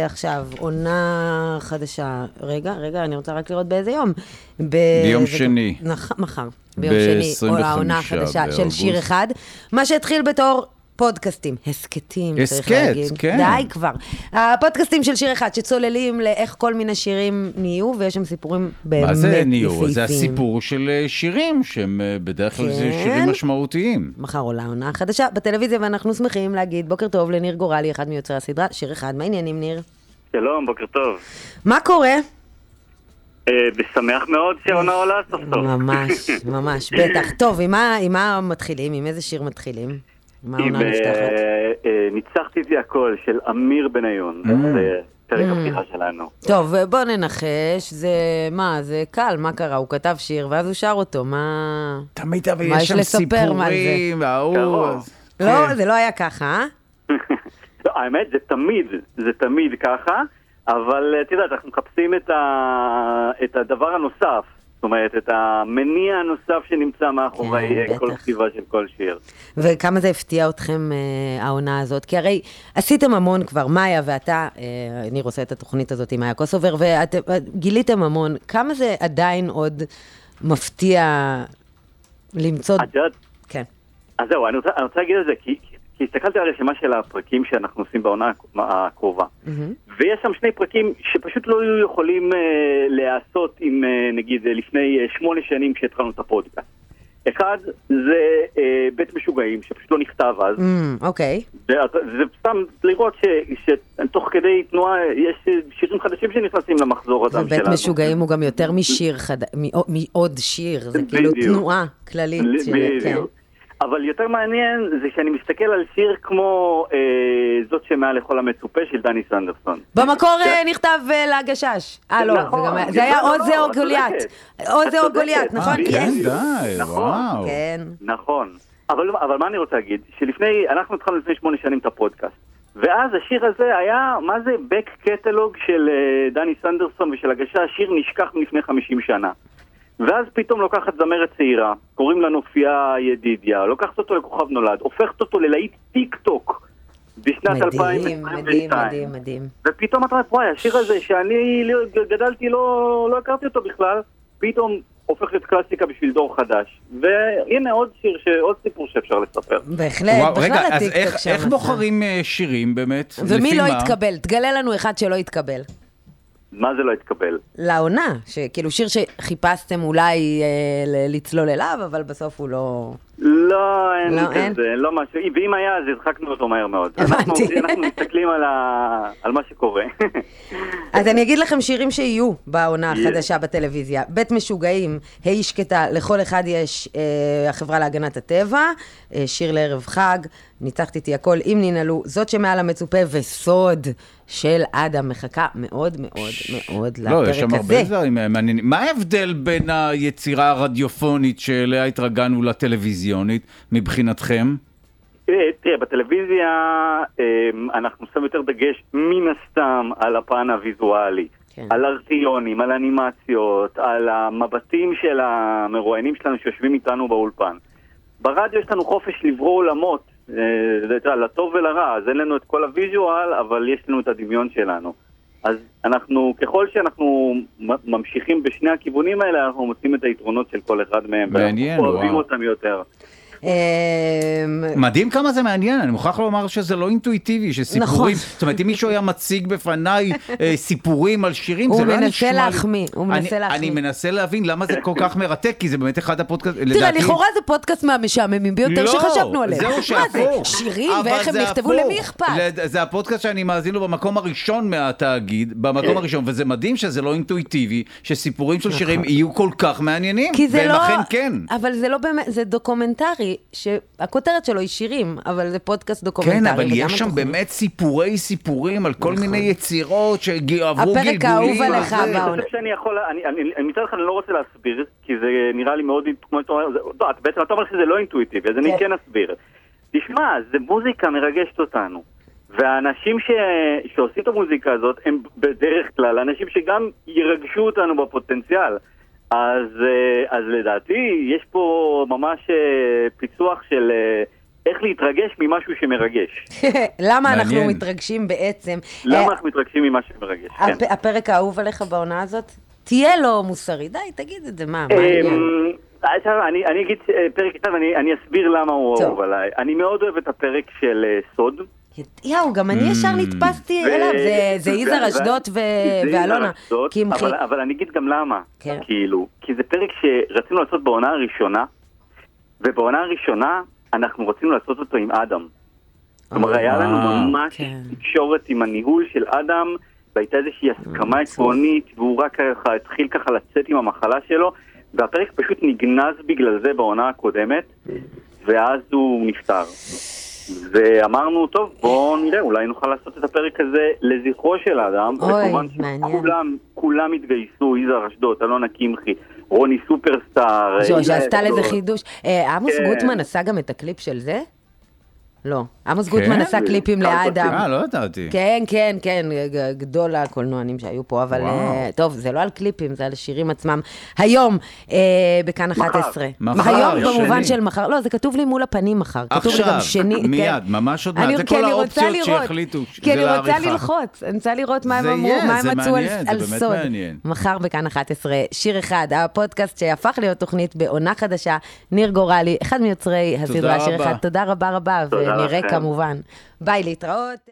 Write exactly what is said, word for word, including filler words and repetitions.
עכשיו עונה חדשה. רגע, רגע, אני רוצה רק לראות באיזה יום. ביום שני. מחר. ביום שני, העונה החדשה של שיר אחד. מה שהתחיל בתור פודקאסטים, הסקטים, צריך להגיד. הסקט, כן. די כבר. הפודקאסטים של שיר אחד שצוללים לאיך כל מיני שירים נהיו, ויש שם סיפורים באמת מה זה נהיו? יפהפיים. זה הסיפור של שירים, שהם בדרך כלל זה שירים משמעותיים. מחר עולה עונה חדשה בטלוויזיה, ואנחנו שמחים להגיד בוקר טוב לניר גורלי, אחד מיוצרי הסדרה, שיר אחד. מה העניינים, ניר? שלום, בוקר טוב. מה קורה? בשמח מאוד שהעונה עולה סוף סוף. ממש, ממש, בטח. טוב, עם מה מתחילים? עם איזה שיר מתחילים? מה העונה נפתחת? ניצחתי את הכל של אמיר בניון. זה פרק הפתיחה שלנו. טוב, בוא ננחש. זה, מה, זה קל, מה קרה? הוא כתב שיר ואז הוא שר אותו. מה... תמיד אבל יש שם סיפורים, לא, זה לא היה ככה, אה? האמת, זה תמיד, זה תמיד ככה, אבל את יודעת, אנחנו מחפשים את, ה... את הדבר הנוסף, זאת אומרת, את המניע הנוסף שנמצא מאחורי כן, כל כתיבה של כל שיר. וכמה זה הפתיע אתכם אה, העונה הזאת? כי הרי עשיתם המון כבר, מאיה ואתה, אה, אני רוצה את התוכנית הזאת עם מאיה קוסובר, וגיליתם המון. כמה זה עדיין עוד מפתיע למצוא... את יודעת? כן. אז זהו, אני רוצה, אני רוצה להגיד את זה, כי... כי הסתכלתי על הרשימה של הפרקים שאנחנו עושים בעונה הקרובה. Mm-hmm. ויש שם שני פרקים שפשוט לא היו יכולים uh, לעשות עם, uh, נגיד, לפני uh, שמונה שנים כשהתחלנו את הפודקאסט. אחד, זה uh, בית משוגעים, שפשוט לא נכתב אז. אוקיי. Mm, okay. זה, זה סתם לראות ש, שתוך כדי תנועה יש שירים חדשים שנכנסים למחזור הדם שלנו. ובית משוגעים הוא גם יותר משיר, חד... מעוד שיר, זה כאילו בדיוק. תנועה כללית. של... כן. אבל יותר מעניין זה שאני מסתכל על שיר כמו אה, זאת שמעל לכל המצופה של דני סנדרסון. במקור אה, נכתב אה, להגשש. אה, לא, נכון, זה, גם, זה היה או זה או גוליית. או זה או גוליית, נכון? אה, כן, די, נכון, וואו. כן. נכון. אבל, אבל מה אני רוצה להגיד? שלפני, אנחנו התחלנו לפני שמונה שנים את הפודקאסט. ואז השיר הזה היה, מה זה? בק קטלוג של אה, דני סנדרסון ושל הגשש, השיר נשכח מלפני חמישים שנה. ואז פתאום לוקחת זמרת צעירה, קוראים לה נופיה ידידיה, לוקחת אותו לכוכב נולד, הופכת אותו ללהיט טיק טוק בשנת אלפיים עשרים ושתיים. מדהים, מדהים, מדהים. ופתאום אתה רואה, השיר הזה שאני גדלתי, לא, לא הכרתי אותו בכלל, פתאום הופך להיות קלאסיקה בשביל דור חדש. והנה עוד שיר, עוד סיפור שאפשר לספר. בהחלט, בכלל הטיק טוק שם. איך בוחרים שירים באמת? ומי לא יתקבל? תגלה לנו אחד שלא יתקבל. מה זה לא התקבל? לעונה, שכאילו שיר שחיפשתם אולי אה, לצלול אליו, אבל בסוף הוא לא... לא, אין לא, כזה, אין? לא משהו. ואם היה, אז הרחקנו אותו מהר מאוד. אנחנו, אנחנו מסתכלים על, ה... על מה שקורה. אז אני אגיד לכם שירים שיהיו בעונה החדשה בטלוויזיה. בית משוגעים, היי שקטה, לכל אחד יש אה, החברה להגנת הטבע, אה, שיר לערב חג, ניצחתי איתי הכל, אם ננעלו, זאת שמעל המצופה וסוד של אדם, מחכה מאוד מאוד מאוד לפרק הזה. לא, יש שם הרבה דברים מעניינים. מה ההבדל בין היצירה הרדיופונית שאליה התרגלנו לטלוויזיונית מבחינתכם? תראה, בטלוויזיה אנחנו שמים יותר דגש מן הסתם על הפן הוויזואלי, כן. על ארכיונים, על אנימציות, על המבטים של המרואיינים שלנו שיושבים איתנו באולפן. ברדיו יש לנו חופש לברוא עולמות, לטוב ולרע, אז אין לנו את כל הוויזואל, אבל יש לנו את הדמיון שלנו. אז אנחנו, ככל שאנחנו ממשיכים בשני הכיוונים האלה, אנחנו מוצאים את היתרונות של כל אחד מהם. מעניין, וואו. אוהבים אותם יותר. מדהים כמה זה מעניין, אני מוכרח לומר שזה לא אינטואיטיבי, שסיפורים, זאת אומרת, אם מישהו היה מציג בפניי סיפורים על שירים, זה לא נשמע... הוא מנסה להחמיא, הוא מנסה להחמיא. אני מנסה להבין למה זה כל כך מרתק, כי זה באמת אחד הפודקאסט... תראה, לכאורה זה פודקאסט מהמשעממים ביותר שחשבנו עליהם. זהו שהפוך. שירים ואיך הם נכתבו, למי אכפת? זה הפודקאסט שאני מאזין לו במקום הראשון מהתאגיד, במקום הראשון, וזה מדהים שזה לא אינטואיטיבי, שסיפורים של שירים יהיו כל כך מעניינים, והם אכן כן. אבל זה לא באמת, זה דוקומנטרי, שהכותרת שלו היא שירים, אבל זה פודקאסט דוקומנטרי. כן, אבל יש שם באמת סיפורי סיפורים על כל מיני יצירות שעברו גלגולים. הפרק האהוב עליך בעונה. אני חושב שאני יכול, אני מצד לך אני לא רוצה להסביר, כי זה נראה לי מאוד, כמו אתה אומר, בעצם אתה אומר שזה לא אינטואיטיבי, אז אני כן אסביר. תשמע, זה מוזיקה מרגשת אותנו. והאנשים ש... שעושים את המוזיקה הזאת הם בדרך כלל אנשים שגם ירגשו אותנו בפוטנציאל. אז, אז לדעתי יש פה ממש פיצוח של, איך להתרגש ממשהו שמרגש. למה אנחנו מתרגשים בעצם? למה אנחנו מתרגשים ממה שמרגש, כן. הפרק האהוב עליך בעונה הזאת? תהיה לו מוסרי, די, תגיד את זה, מה? אני אגיד פרק אחד, אני אסביר למה הוא אהוב עליי. אני מאוד אוהב את הפרק של סוד. יאו, גם אני ישר נתפסתי אליו, זה יזהר אשדות ואלונה. אבל אני אגיד גם למה, כאילו, כי זה פרק שרצינו לעשות בעונה הראשונה, ובעונה הראשונה אנחנו רצינו לעשות אותו עם אדם. כלומר, היה לנו ממש תקשורת עם הניהול של אדם, והייתה איזושהי הסכמה עקרונית, והוא רק ככה התחיל ככה לצאת עם המחלה שלו, והפרק פשוט נגנז בגלל זה בעונה הקודמת, ואז הוא נפטר. ואמרנו, טוב, בואו נראה, אולי נוכל לעשות את הפרק הזה לזכרו של אדם. אוי, מעניין. כולם התגייסו, יזהר אשדות, אלונה קמחי, רוני סופרסטאר. זו, שעשתה לזה חידוש. עמוס גוטמן עשה גם את הקליפ של זה? לא. עמוס גוטמן עשה קליפים לאדם. אה, לא ידעתי. כן, כן, כן, גדול הקולנוענים שהיו פה, אבל טוב, זה לא על קליפים, זה על שירים עצמם. היום, בכאן אחת עשרה. מחר, היום במובן של מחר. לא, זה כתוב לי מול הפנים מחר. עכשיו, מיד, ממש עוד מעט. זה כל האופציות שהחליטו. כי אני רוצה ללחוץ, אני רוצה לראות מה הם אמרו, מה הם מצאו על סוד. מחר בכאן אחת עשרה, שיר אחד, הפודקאסט שהפך להיות תוכנית בעונה חדשה, ניר גורלי, אחד מיוצרי הסדרה שיר אחד. תודה רבה רבה. נראה כמובן. ביי, להתראות.